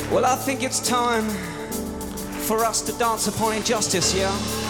Well, I think it's time for us to dance upon injustice, yeah?